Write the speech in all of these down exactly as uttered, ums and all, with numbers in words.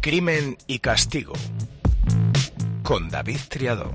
Crimen y castigo, con David Triadó.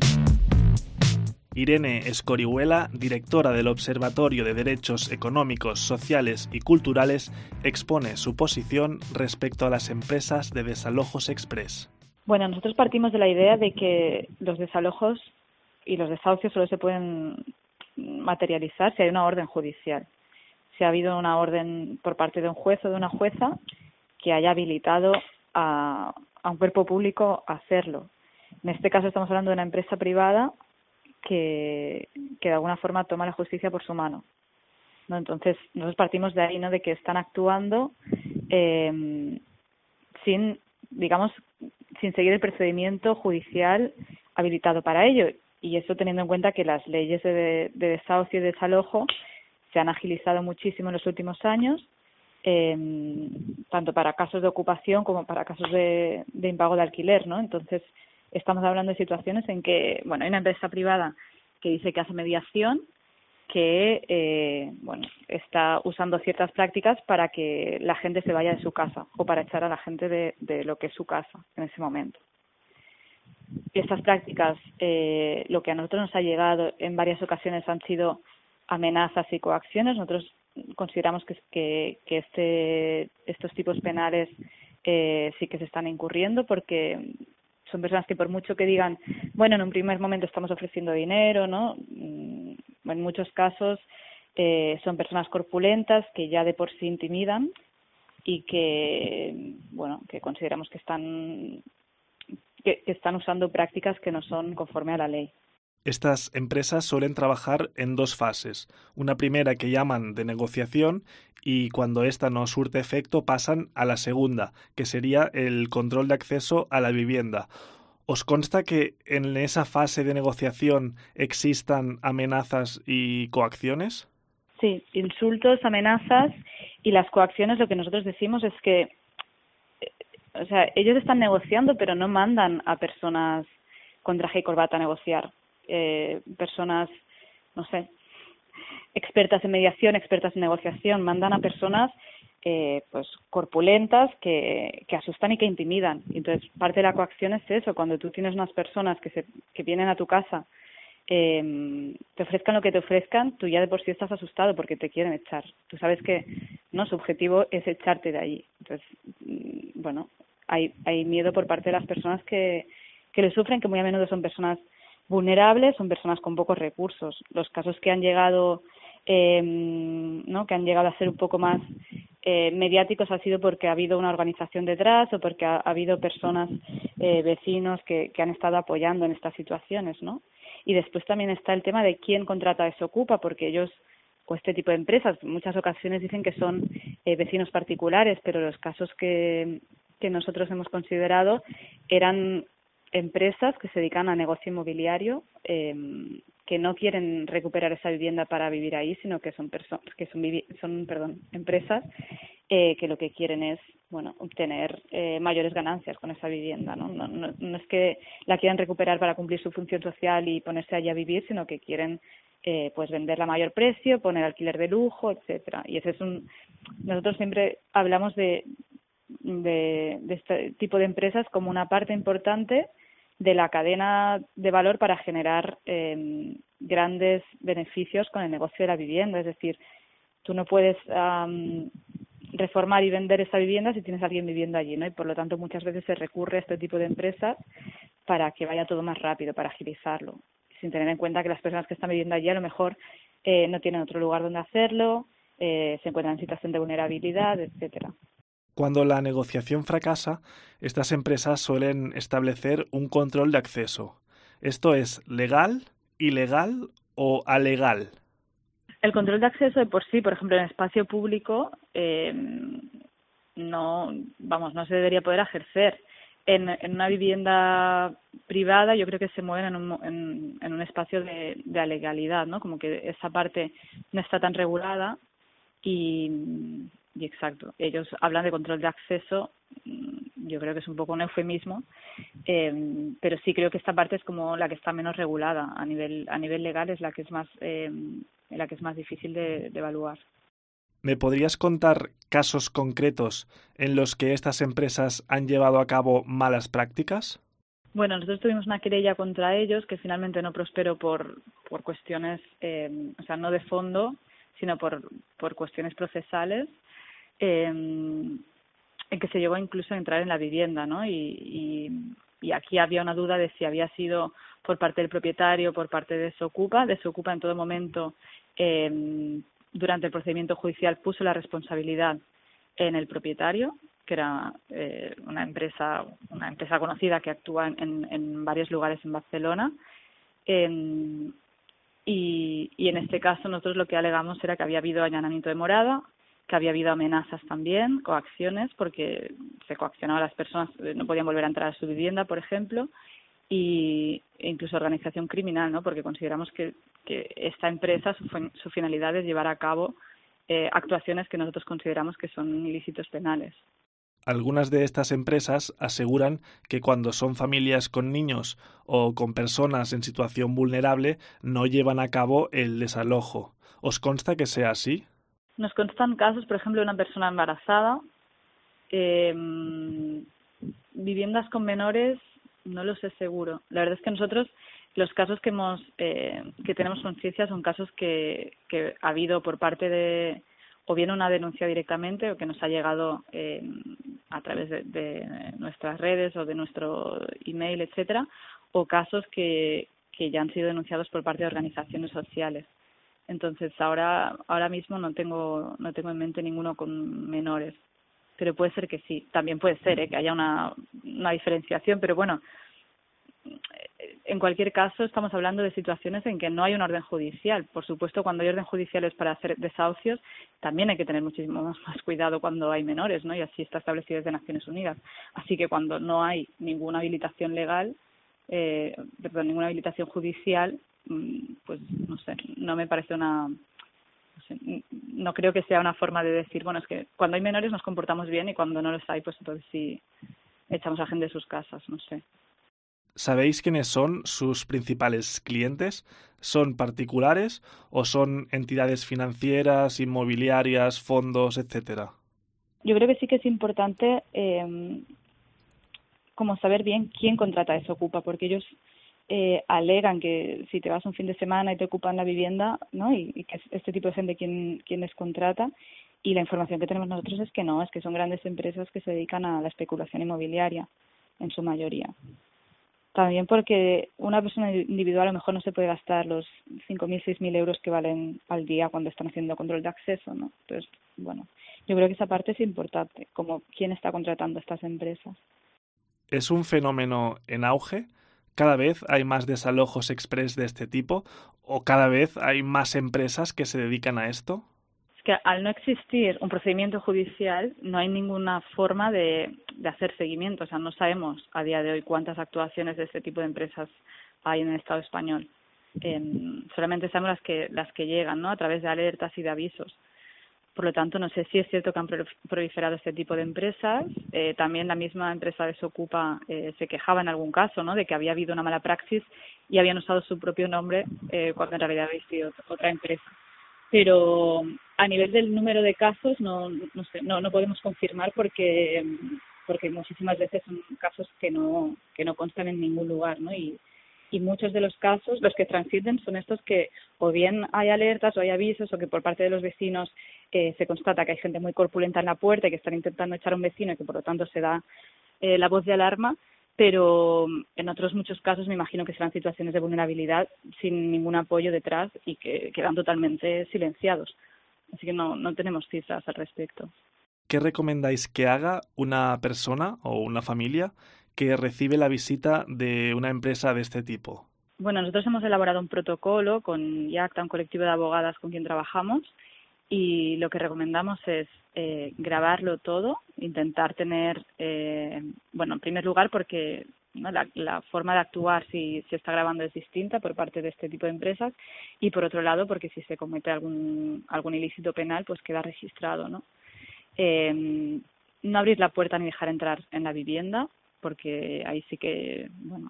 Irene Escorihuela, directora del Observatorio de Derechos Económicos, Sociales y Culturales, expone su posición respecto a las empresas de desalojos express. Bueno, nosotros partimos de la idea de que los desalojos y los desahucios solo se pueden materializar si hay una orden judicial. Si ha habido una orden por parte de un juez o de una jueza que haya habilitado a, a un cuerpo público a hacerlo. En este caso estamos hablando de una empresa privada que, que de alguna forma toma la justicia por su mano, ¿no? Entonces, nosotros partimos de ahí, ¿no? De que están actuando eh, sin, digamos, sin seguir el procedimiento judicial habilitado para ello. Y eso teniendo en cuenta que las leyes de, de desahucio y de desalojo se han agilizado muchísimo en los últimos años, eh, tanto para casos de ocupación como para casos de, de impago de alquiler, ¿no? Entonces, estamos hablando de situaciones en que, bueno, hay una empresa privada que dice que hace mediación, que, eh, bueno, está usando ciertas prácticas para que la gente se vaya de su casa o para echar a la gente de, de lo que es su casa en ese momento. Y estas prácticas, eh, lo que a nosotros nos ha llegado en varias ocasiones han sido amenazas y coacciones. Nosotros consideramos que, que, que este, estos tipos penales eh, sí que se están incurriendo porque son personas que por mucho que digan, bueno, en un primer momento estamos ofreciendo dinero, ¿no? En muchos casos eh, son personas corpulentas que ya de por sí intimidan y que, bueno, que consideramos que están que, que están usando prácticas que no son conforme a la ley. Estas empresas suelen trabajar en dos fases. Una primera que llaman de negociación y cuando ésta no surte efecto pasan a la segunda, que sería el control de acceso a la vivienda. ¿Os consta que en esa fase de negociación existan amenazas y coacciones? Sí, insultos, amenazas y las coacciones. Lo que nosotros decimos es que, o sea, ellos están negociando pero no mandan a personas con traje y corbata a negociar. Eh, personas, no sé, expertas en mediación, expertas en negociación, mandan a personas eh, pues corpulentas que, que asustan y que intimidan. Entonces, parte de la coacción es eso, cuando tú tienes unas personas que se que vienen a tu casa, eh, te ofrezcan lo que te ofrezcan, tú ya de por sí estás asustado porque te quieren echar. Tú sabes que no, su objetivo es echarte de allí. Entonces, bueno, hay, hay miedo por parte de las personas que, que lo sufren, que muy a menudo son personas vulnerables, son personas con pocos recursos. Los casos que han llegado, eh, ¿no? que han llegado a ser un poco más eh, mediáticos ha sido porque ha habido una organización detrás o porque ha, ha habido personas, eh, vecinos que, que han estado apoyando en estas situaciones, ¿no? Y después también está el tema de quién contrata a Desocupa, porque ellos, o este tipo de empresas, en muchas ocasiones dicen que son eh, vecinos particulares, pero los casos que, que nosotros hemos considerado eran empresas que se dedican a negocio inmobiliario, eh, que no quieren recuperar esa vivienda para vivir ahí, sino que son personas que son, son perdón, empresas eh, que lo que quieren es, bueno, obtener eh, mayores ganancias con esa vivienda, ¿no? No, no, no es que la quieran recuperar para cumplir su función social y ponerse allí a vivir, sino que quieren eh, pues venderla a mayor precio, poner alquiler de lujo, etcétera. Y ese es un, nosotros siempre hablamos de De, de este tipo de empresas como una parte importante de la cadena de valor para generar eh, grandes beneficios con el negocio de la vivienda. Es decir, tú no puedes um, reformar y vender esa vivienda si tienes a alguien viviendo allí, ¿no? Y por lo tanto muchas veces se recurre a este tipo de empresas para que vaya todo más rápido, para agilizarlo, sin tener en cuenta que las personas que están viviendo allí a lo mejor eh, no tienen otro lugar donde hacerlo, eh, se encuentran en situación de vulnerabilidad, etcétera. Cuando la negociación fracasa, estas empresas suelen establecer un control de acceso. ¿Esto es legal, ilegal o alegal? El control de acceso de por sí, por ejemplo, en espacio público, eh, no, vamos, no se debería poder ejercer. En, en una vivienda privada, yo creo que se mueven en un, en, en un espacio de, de alegalidad, ¿no? Como que esa parte no está tan regulada y Y exacto, ellos hablan de control de acceso, yo creo que es un poco un eufemismo, eh, pero sí creo que esta parte es como la que está menos regulada a nivel a nivel legal, es la que es más eh, la que es más difícil de, de evaluar. ¿Me podrías contar casos concretos en los que estas empresas han llevado a cabo malas prácticas? Bueno, nosotros tuvimos una querella contra ellos que finalmente no prosperó por, por cuestiones, eh, o sea, no de fondo, sino por, por cuestiones procesales, eh, en que se llegó incluso a entrar en la vivienda, ¿no? Y, y, y aquí había una duda de si había sido por parte del propietario, por parte de Desocupa. Desocupa en todo momento, eh, durante el procedimiento judicial, puso la responsabilidad en el propietario, que era eh, una empresa una empresa conocida que actúa en, en varios lugares en Barcelona. Eh, y, y en este caso nosotros lo que alegamos era que había habido allanamiento de morada, que había habido amenazas también, coacciones, porque se coaccionaba a las personas, no podían volver a entrar a su vivienda, por ejemplo, y e incluso organización criminal, ¿no? Porque consideramos que, que esta empresa, su, su finalidad es llevar a cabo eh, actuaciones que nosotros consideramos que son ilícitos penales. Algunas de estas empresas aseguran que cuando son familias con niños o con personas en situación vulnerable no llevan a cabo el desalojo. ¿Os consta que sea así? Nos constan casos, por ejemplo, de una persona embarazada, eh, viviendas con menores, no lo sé seguro. La verdad es que nosotros los casos que hemos eh, que tenemos conciencia son casos que, que ha habido por parte de o bien una denuncia directamente o que nos ha llegado eh, a través de, de nuestras redes o de nuestro email, etcétera, o casos que, que ya han sido denunciados por parte de organizaciones sociales. Entonces ahora ahora mismo no tengo no tengo en mente ninguno con menores, pero puede ser que sí. También puede ser ¿eh? que haya una una diferenciación, pero bueno, en cualquier caso estamos hablando de situaciones en que no hay un orden judicial. Por supuesto, cuando hay orden judiciales para hacer desahucios, también hay que tener muchísimo más cuidado cuando hay menores, ¿no? Y así está establecido desde Naciones Unidas. Así que cuando no hay ninguna habilitación legal, eh, perdón, ninguna habilitación judicial, pues no sé, no me parece una, no sé, no creo que sea una forma de decir, bueno, es que cuando hay menores nos comportamos bien y cuando no los hay, pues entonces sí echamos a gente de sus casas, no sé. ¿Sabéis quiénes son sus principales clientes? ¿Son particulares o son entidades financieras, inmobiliarias, fondos, etcétera? Yo creo que sí que es importante eh, como saber bien quién contrata a Desocupa, porque ellos eh, alegan que si te vas un fin de semana y te ocupan la vivienda, ¿no? Y, y que es este tipo de gente quien, quien les contrata, y la información que tenemos nosotros es que no, es que son grandes empresas que se dedican a la especulación inmobiliaria, en su mayoría. También porque una persona individual a lo mejor no se puede gastar los cinco mil, seis mil euros que valen al día cuando están haciendo control de acceso, ¿no? Entonces, bueno, yo creo que esa parte es importante, como quién está contratando a estas empresas. ¿Es un fenómeno en auge? ¿Cada vez hay más desalojos express de este tipo? ¿O cada vez hay más empresas que se dedican a esto? Que al no existir un procedimiento judicial no hay ninguna forma de, de hacer seguimiento. O sea, no sabemos a día de hoy cuántas actuaciones de este tipo de empresas hay en el Estado español. Eh, solamente sabemos las que las que llegan, ¿no? A través de alertas y de avisos. Por lo tanto, no sé si es cierto que han proliferado este tipo de empresas. Eh, también la misma empresa Desocupa eh, se quejaba en algún caso, ¿no? De que había habido una mala praxis y habían usado su propio nombre eh, cuando en realidad había sido otra empresa. Pero a nivel del número de casos no no sé, no no podemos confirmar porque porque muchísimas veces son casos que no que no constan en ningún lugar, ¿no? Y y muchos de los casos, los que transiten, son estos que o bien hay alertas o hay avisos o que por parte de los vecinos eh, se constata que hay gente muy corpulenta en la puerta y que están intentando echar a un vecino y que por lo tanto se da eh, la voz de alarma, pero en otros muchos casos me imagino que serán situaciones de vulnerabilidad sin ningún apoyo detrás y que quedan totalmente silenciados. Así que no, no tenemos cifras al respecto. ¿Qué recomendáis que haga una persona o una familia que recibe la visita de una empresa de este tipo? Bueno, nosotros hemos elaborado un protocolo con IACTA, un colectivo de abogadas con quien trabajamos, y lo que recomendamos es eh, grabarlo todo, intentar tener, eh, bueno, en primer lugar porque ¿no? la, la forma de actuar si se está grabando es distinta por parte de este tipo de empresas, y por otro lado porque si se comete algún algún ilícito penal pues queda registrado, ¿no? Eh, no abrir la puerta ni dejar entrar en la vivienda, porque ahí sí que, bueno,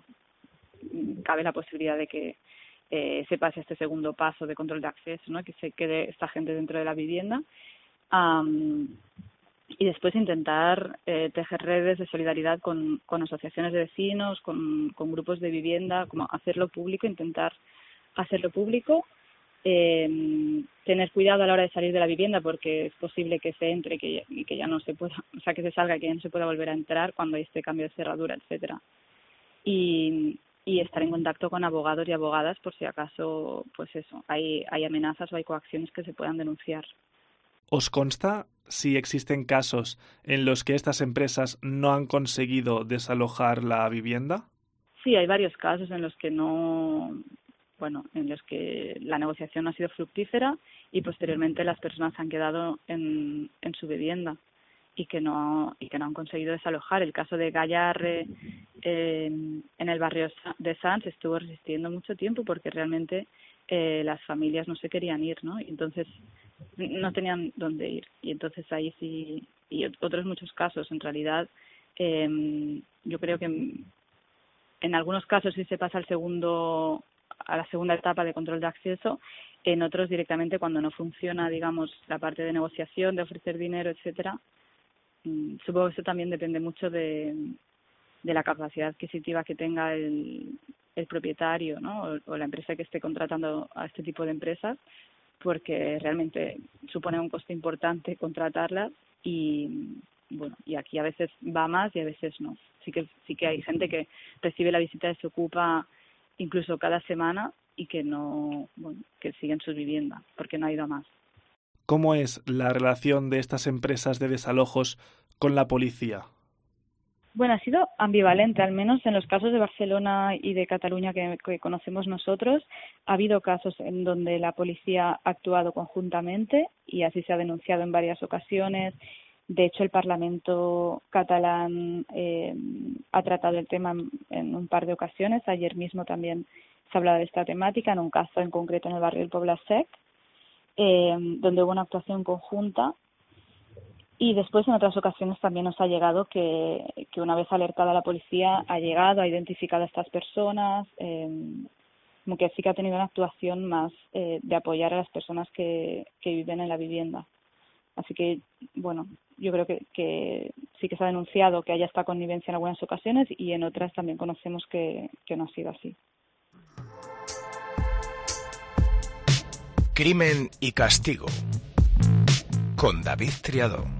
cabe la posibilidad de que eh, se pase este segundo paso de control de acceso, ¿no? Que se quede esta gente dentro de la vivienda. Um, y después intentar eh, tejer redes de solidaridad con, con asociaciones de vecinos, con, con grupos de vivienda, como hacerlo público, intentar hacerlo público, eh, tener cuidado a la hora de salir de la vivienda porque es posible que se entre que, y que ya no se pueda, o sea, que se salga y que ya no se pueda volver a entrar cuando hay este cambio de cerradura, etcétera. Y, y estar en contacto con abogados y abogadas por si acaso, pues eso, hay, hay amenazas o hay coacciones que se puedan denunciar. ¿Os consta si existen casos en los que estas empresas no han conseguido desalojar la vivienda? Sí, hay varios casos en los que no, bueno, en los que la negociación no ha sido fructífera y posteriormente las personas han quedado en, en su vivienda y que no y que no han conseguido desalojar. El caso de Gallarre eh, en el barrio de Sants estuvo resistiendo mucho tiempo porque realmente eh, las familias no se querían ir, ¿no? Y entonces no tenían dónde ir. Y entonces ahí sí, y otros muchos casos, en realidad, eh, yo creo que en, en algunos casos sí se pasa al segundo a la segunda etapa de control de acceso, en otros directamente cuando no funciona, digamos, la parte de negociación, de ofrecer dinero, etcétera. Supongo que eso también depende mucho de, de la capacidad adquisitiva que tenga el, el propietario, ¿no? O, o la empresa que esté contratando a este tipo de empresas, porque realmente supone un coste importante contratarlas y bueno, y aquí a veces va más y a veces no. Sí que sí que hay gente que recibe la visita de Desokupa incluso cada semana y que no, bueno, que sigue en su vivienda porque no ha ido a más. ¿Cómo es la relación de estas empresas de desalojos con la policía? Bueno, ha sido ambivalente, al menos en los casos de Barcelona y de Cataluña que, que conocemos nosotros. Ha habido casos en donde la policía ha actuado conjuntamente y así se ha denunciado en varias ocasiones. De hecho, el Parlamento catalán eh, ha tratado el tema en, en un par de ocasiones. Ayer mismo también se hablaba de esta temática, en un caso en concreto en el barrio del Pobla Sec, eh, donde hubo una actuación conjunta. Y después en otras ocasiones también nos ha llegado que, que una vez alertada la policía ha llegado, ha identificado a estas personas, eh, como que sí que ha tenido una actuación más eh, de apoyar a las personas que, que viven en la vivienda. Así que, bueno, yo creo que, que sí que se ha denunciado que haya esta connivencia en algunas ocasiones y en otras también conocemos que, que no ha sido así. Crimen y castigo con David Triado.